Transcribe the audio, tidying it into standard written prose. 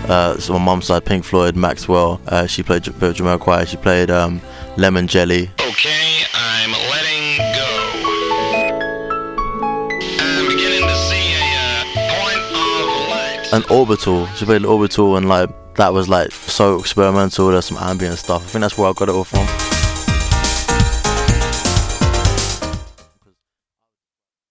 So my mum's side, Pink Floyd, Maxwell. She played Jamiroquai. She played Lemon Jelly. Okay, I'm letting go. I'm beginning to see a point of light. And Orbital. She played Orbital, and like that was like so experimental. There's some ambient stuff. I think that's where I got it all from.